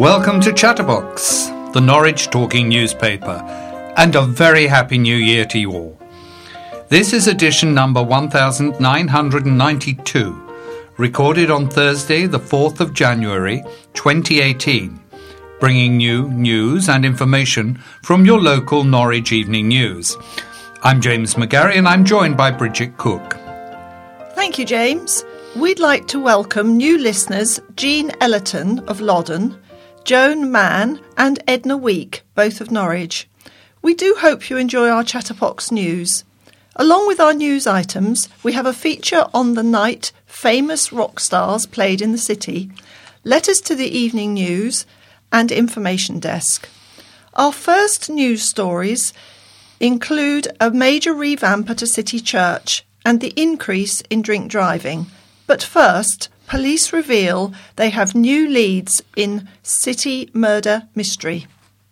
Welcome to Chatterbox, the Norwich talking newspaper, and a very happy new year to you all. This is edition number 1992, recorded on Thursday the 4th of January 2018, bringing you news and information from your local Norwich Evening News. I'm James McGarry and I'm joined by Bridget Cook. Thank you, James. We'd like to welcome new listeners Jean Ellerton of Loddon, Joan Mann and Edna Week, both of Norwich. We do hope you enjoy our Chatterbox news. Along with our news items, we have a feature on the night famous rock stars played in the city, letters to the evening news and information desk. Our first news stories include a major revamp at a city church and the increase in drink driving. But first, police reveal they have new leads in city murder mystery.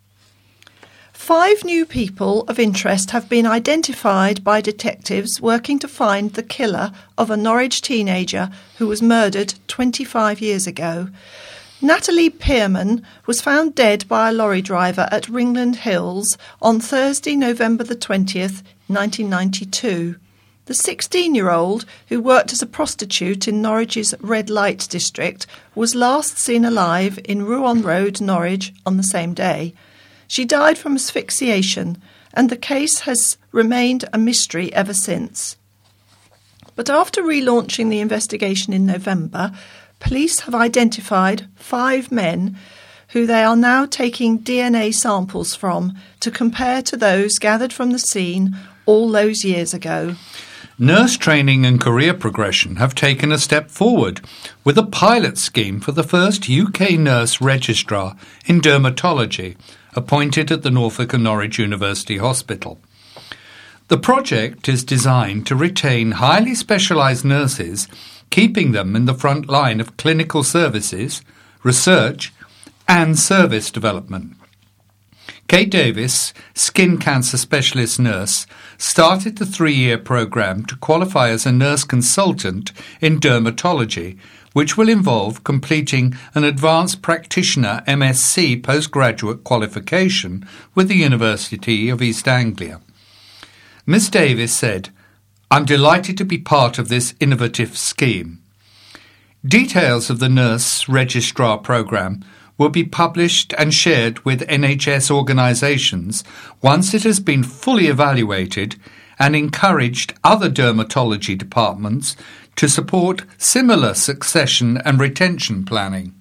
5 new people of interest have been identified by detectives working to find the killer of a Norwich teenager who was murdered 25 years ago. Natalie Pearman was found dead by a lorry driver at Ringland Hills on Thursday, November the 20th, 1992. The 16-year-old, who worked as a prostitute in Norwich's red light district, was last seen alive in Ruan Road, Norwich, on the same day. She died from asphyxiation, and the case has remained a mystery ever since. But after relaunching the investigation in November, police have identified 5 men who they are now taking DNA samples from to compare to those gathered from the scene all those years ago. Nurse training and career progression have taken a step forward with a pilot scheme for the first UK nurse registrar in dermatology appointed at the Norfolk and Norwich University Hospital. The project is designed to retain highly specialised nurses, keeping them in the front line of clinical services, research and service development. Kate Davis, skin cancer specialist nurse, started the 3-year programme to qualify as a nurse consultant in dermatology, which will involve completing an advanced practitioner MSc postgraduate qualification with the University of East Anglia. Ms Davis said, "I'm delighted to be part of this innovative scheme." Details of the nurse registrar programme will be published and shared with NHS organisations once it has been fully evaluated, and encouraged other dermatology departments to support similar succession and retention planning.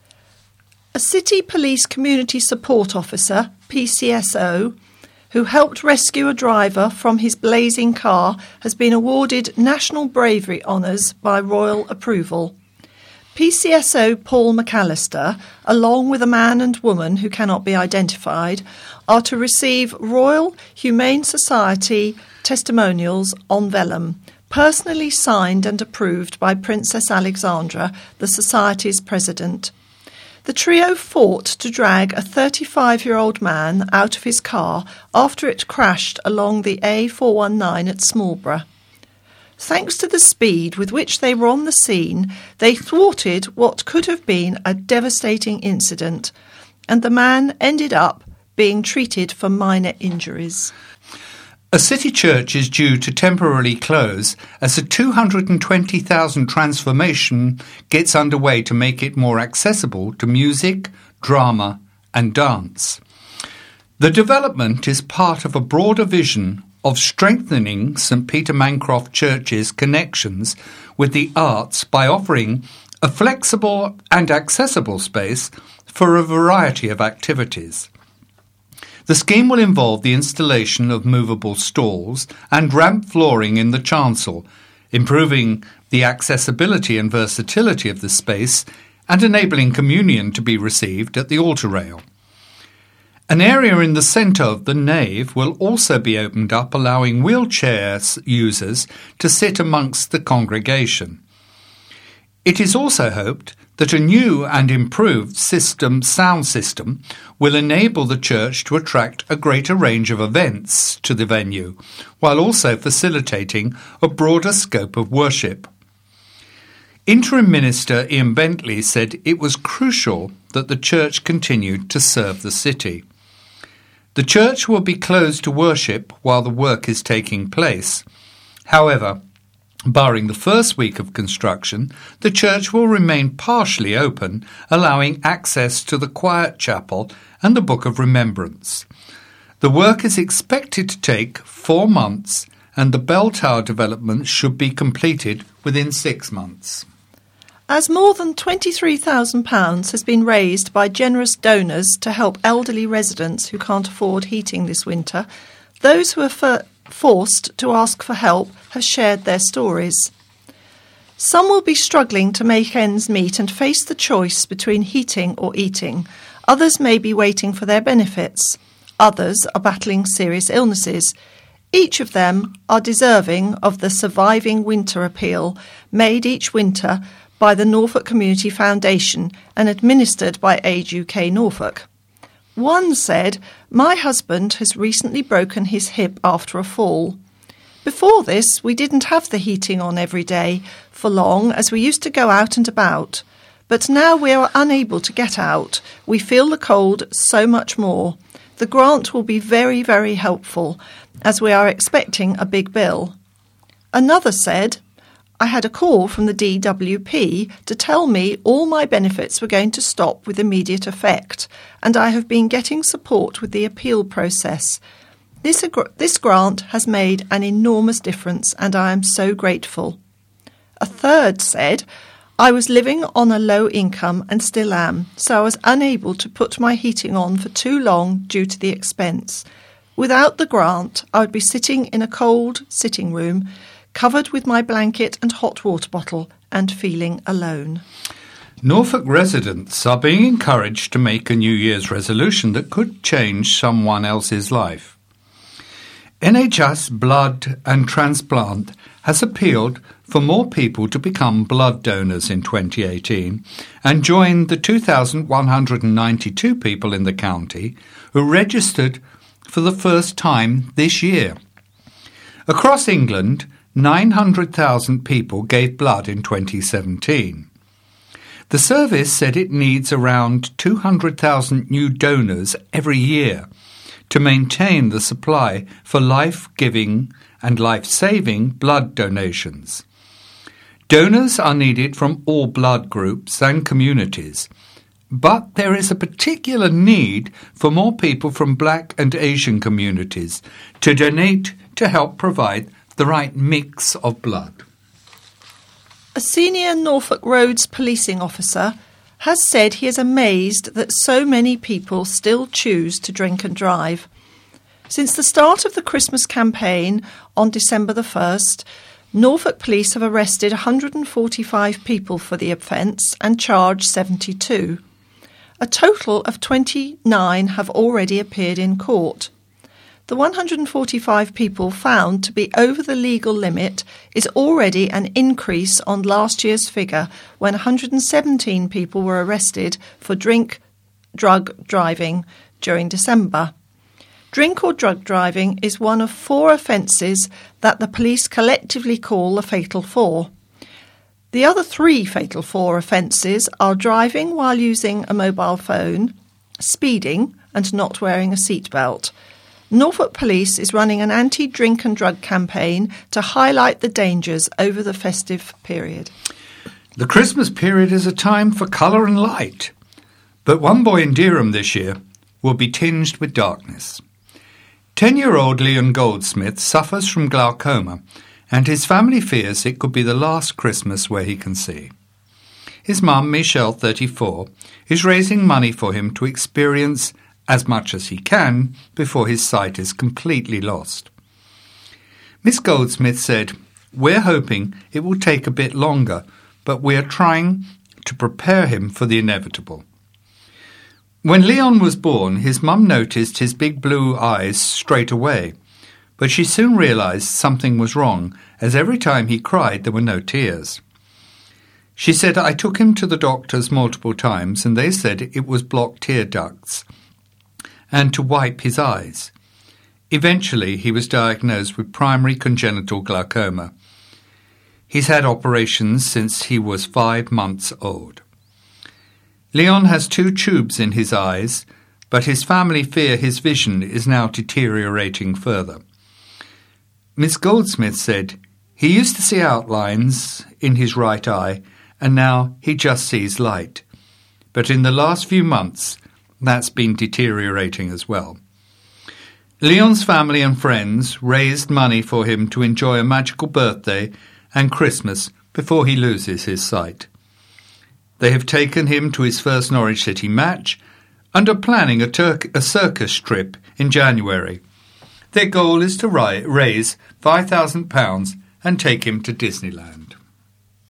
A City Police Community Support Officer, PCSO, who helped rescue a driver from his blazing car, has been awarded National Bravery Honours by royal approval. PCSO Paul McAllister, along with a man and woman who cannot be identified, are to receive Royal Humane Society testimonials on vellum, personally signed and approved by Princess Alexandra, the Society's president. The trio fought to drag a 35-year-old man out of his car after it crashed along the A419 at Smallborough. Thanks to the speed with which they were on the scene, they thwarted what could have been a devastating incident, and the man ended up being treated for minor injuries. A city church is due to temporarily close as a £220,000 transformation gets underway to make it more accessible to music, drama and dance. The development is part of a broader vision of strengthening St Peter Mancroft Church's connections with the arts by offering a flexible and accessible space for a variety of activities. The scheme will involve the installation of movable stalls and ramp flooring in the chancel, improving the accessibility and versatility of the space and enabling communion to be received at the altar rail. An area in the centre of the nave will also be opened up, allowing wheelchair users to sit amongst the congregation. It is also hoped that a new and improved sound system will enable the church to attract a greater range of events to the venue, while also facilitating a broader scope of worship. Interim Minister Ian Bentley said it was crucial that the church continued to serve the city. The church will be closed to worship while the work is taking place. However, barring the first week of construction, the church will remain partially open, allowing access to the quiet chapel and the Book of Remembrance. The work is expected to take 4 months, and the bell tower development should be completed within 6 months. As more than £23,000 has been raised by generous donors to help elderly residents who can't afford heating this winter, those who are forced to ask for help have shared their stories. Some will be struggling to make ends meet and face the choice between heating or eating. Others may be waiting for their benefits. Others are battling serious illnesses. Each of them are deserving of the Surviving Winter appeal, made each winter by the Norfolk Community Foundation and administered by Age UK Norfolk. One said, "My husband has recently broken his hip after a fall. Before this, we didn't have the heating on every day for long as we used to go out and about. But now we are unable to get out. We feel the cold so much more. The grant will be very, very helpful as we are expecting a big bill." Another said, "I had a call from the DWP to tell me all my benefits were going to stop with immediate effect, and I have been getting support with the appeal process. This grant has made an enormous difference, and I am so grateful." A third said, "I was living on a low income and still am, so I was unable to put my heating on for too long due to the expense. Without the grant, I would be sitting in a cold sitting room, covered with my blanket and hot water bottle, and feeling alone." Norfolk residents are being encouraged to make a New Year's resolution that could change someone else's life. NHS Blood and Transplant has appealed for more people to become blood donors in 2018 and join the 2,192 people in the county who registered for the first time this year. Across England, 900,000 people gave blood in 2017. The service said it needs around 200,000 new donors every year to maintain the supply for life-giving and life-saving blood donations. Donors are needed from all blood groups and communities, but there is a particular need for more people from Black and Asian communities to donate to help provide the right mix of blood. A senior Norfolk Roads policing officer has said he is amazed that so many people still choose to drink and drive. Since the start of the Christmas campaign on December the 1st, Norfolk Police have arrested 145 people for the offence and charged 72. A total of 29 have already appeared in court. The 145 people found to be over the legal limit is already an increase on last year's figure when 117 people were arrested for drug driving during December. Drink or drug driving is one of 4 offences that the police collectively call a Fatal 4. The other 3 Fatal 4 offences are driving while using a mobile phone, speeding and not wearing a seatbelt. Norfolk Police is running an anti-drink and drug campaign to highlight the dangers over the festive period. The Christmas period is a time for colour and light, but one boy in Dereham this year will be tinged with darkness. 10-year-old Leon Goldsmith suffers from glaucoma, and his family fears it could be the last Christmas where he can see. His mum, Michelle, 34, is raising money for him to experience as much as he can before his sight is completely lost. Miss Goldsmith said, "We're hoping it will take a bit longer, but we are trying to prepare him for the inevitable." When Leon was born, his mum noticed his big blue eyes straight away, but she soon realised something was wrong, as every time he cried there were no tears. She said, "I took him to the doctors multiple times and they said it was blocked tear ducts and to wipe his eyes. Eventually he was diagnosed with primary congenital glaucoma. He's had operations since he was 5 months old. Leon has 2 tubes in his eyes, but his family fear his vision is now deteriorating further. Miss Goldsmith said, "He used to see outlines in his right eye, and now he just sees light. But in the last few months, that's been deteriorating as well." Leon's family and friends raised money for him to enjoy a magical birthday and Christmas before he loses his sight. They have taken him to his first Norwich City match and are planning a circus trip in January. Their goal is to raise £5,000 and take him to Disneyland.